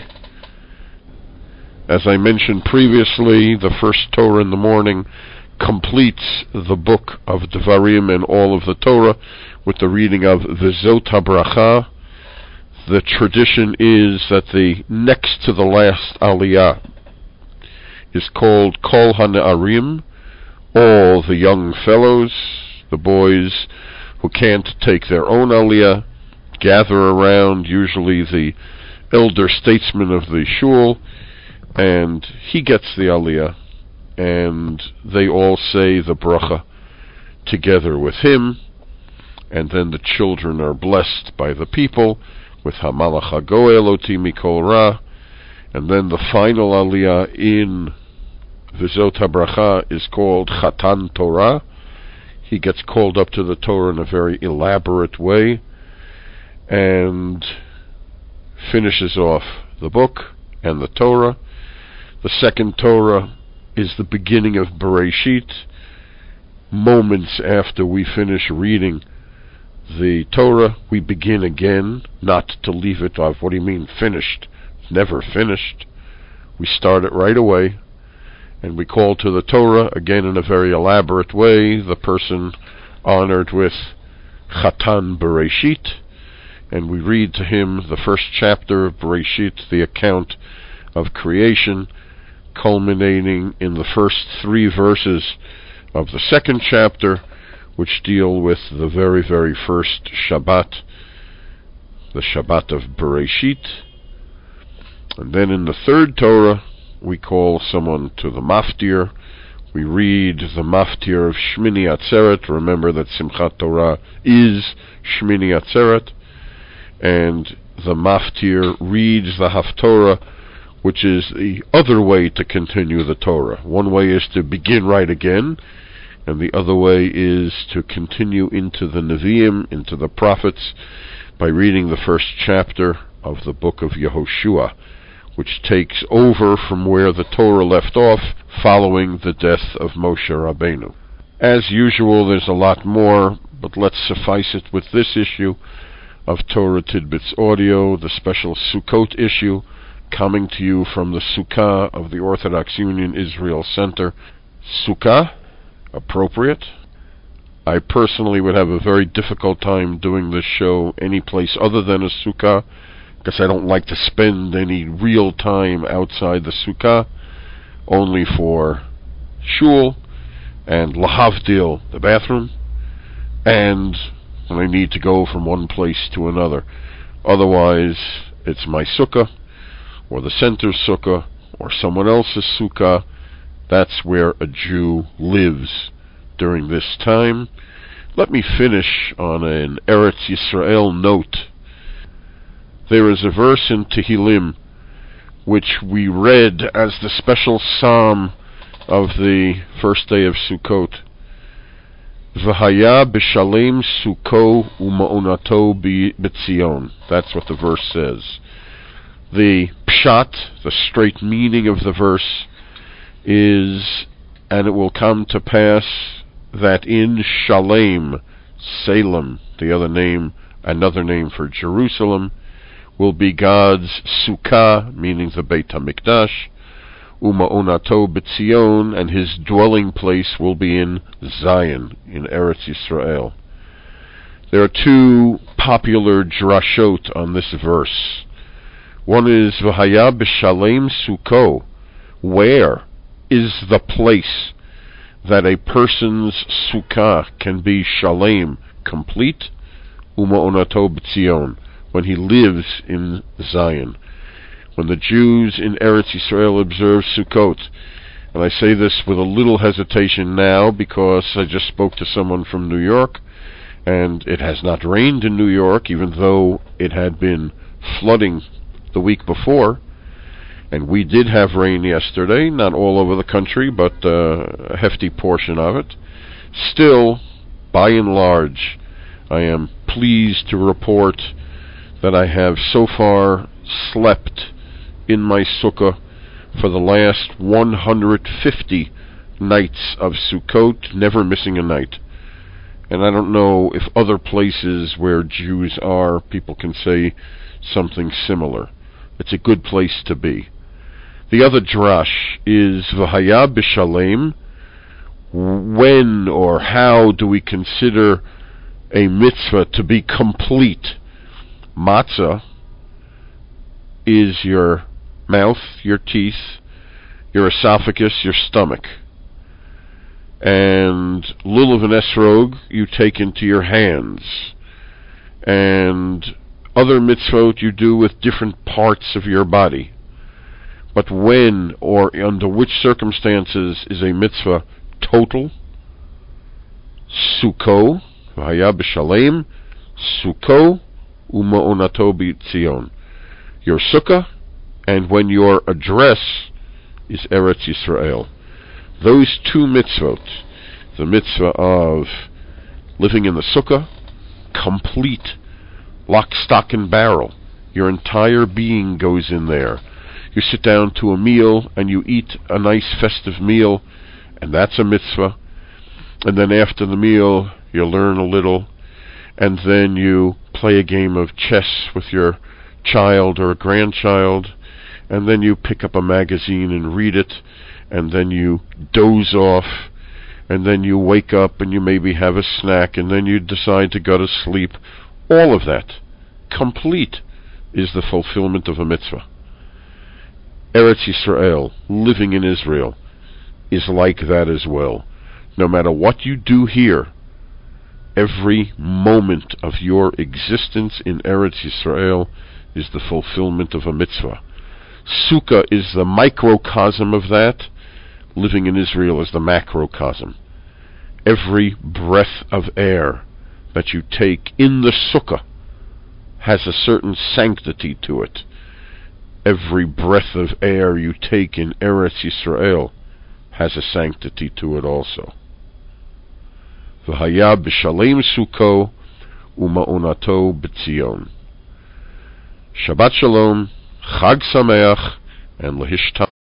As I mentioned previously, the first Torah in the morning completes the book of Devarim and all of the Torah with the reading of V'zot HaBracha. The tradition is that the next to the last Aliyah is called Kol HaNe'arim, all the young fellows, the boys who can't take their own Aliyah, gather around, usually the elder statesman of the shul, and he gets the Aliyah, and they all say the bracha together with him, and then the children are blessed by the people with Hamalach HaGoel Oti Mikol Ra, and then the final Aliyah in V'zot HaBracha is called Chatan Torah. He gets called up to the Torah in a very elaborate way and finishes off the book and the Torah. The second Torah is the beginning of Bereshit. Moments after we finish reading the Torah, we begin again, not to leave it off. What do you mean finished? It's never finished. We start it right away, and we call to the Torah, again in a very elaborate way, the person honored with Chatan Bereshit, and we read to him the first chapter of Bereshit, the account of creation, culminating in the first 3 verses of the second chapter, which deal with the very, very first Shabbat, the Shabbat of Bereshit. And then in the third Torah, we call someone to the Maftir. We read the Maftir of Shmini Atzeret. Remember that Simchat Torah is Shmini Atzeret. And the Maftir reads the Haftorah, which is the other way to continue the Torah. One way is to begin right again, and the other way is to continue into the Nevi'im, into the prophets, by reading the first chapter of the book of Yehoshua, which takes over from where the Torah left off following the death of Moshe Rabbeinu. As usual, there's a lot more, but let's suffice it with this issue of Torah Tidbits Audio, the special Sukkot issue, coming to you from the Sukkah of the Orthodox Union Israel Center. Sukkah, appropriate. I personally would have a very difficult time doing this show any place other than a Sukkah, because I don't like to spend any real time outside the Sukkah, only for shul and lahavdil, the bathroom, and when I need to go from one place to another. Otherwise, it's my Sukkah, or the center's Sukkah, or someone else's Sukkah. That's where a Jew lives during this time. Let me finish on an Eretz Yisrael note. There is a verse in Tehillim which we read as the special psalm of the first day of Sukkot. V'haya b'shalem Sukko u'ma'onato b'tzion. That's what the verse says. The pshat, the straight meaning of the verse, is, and it will come to pass that in Shalem, Salem, another name for Jerusalem, will be God's Sukkah, meaning the Beit HaMikdash, Uma'onato b'tzion, and his dwelling place will be in Zion, in Eretz Yisrael. There are 2 popular drashot on this verse. One is V'haya b'shalem Sukko. Where is the place that a person's Sukkah can be Shalem, complete? Uma'onato b'tzion, when he lives in Zion. When the Jews in Eretz Yisrael observe Sukkot, and I say this with a little hesitation now because I just spoke to someone from New York, and it has not rained in New York, even though it had been flooding the week before, And we did have rain yesterday, not all over the country, but a hefty portion of it. Still, by and large, I am pleased to report that I have so far slept in my sukkah for the last 150 nights of Sukkot, never missing a night. And I don't know if other places where Jews are, people can say something similar. It's a good place to be. The other drash is V'haya b'shalem. When or how do we consider a mitzvah to be complete? Matzah is your mouth, your teeth, your esophagus, your stomach. And lulav and esrog you take into your hands. And other mitzvot you do with different parts of your body. But when or under which circumstances is a mitzvah total? Sukkot, v'haya b'shalem, Sukkot, u'ma'onato b'tzion. Your sukkah, and when your address is Eretz Yisrael. Those two mitzvot, the mitzvah of living in the sukkah, complete, lock, stock, and barrel. Your entire being goes in there. You sit down to a meal and you eat a nice festive meal, and that's a mitzvah. And then after the meal, you learn a little, and then you play a game of chess with your child or a grandchild, and then you pick up a magazine and read it, and then you doze off, and then you wake up and you maybe have a snack, and then you decide to go to sleep. All of that, complete, is the fulfillment of a mitzvah. Eretz Yisrael, living in Israel, is like that as well. No matter what you do here, every moment of your existence in Eretz Yisrael is the fulfillment of a mitzvah. Sukkah is the microcosm of that. Living in Israel is the macrocosm. Every breath of air that you take in the sukkah has a certain sanctity to it. Every breath of air you take in Eretz Yisrael has a sanctity to it also. V'haya b'shalem Sukkot u'ma'onato b'tzion. Shabbat Shalom, Chag Sameach, and Lahishtam.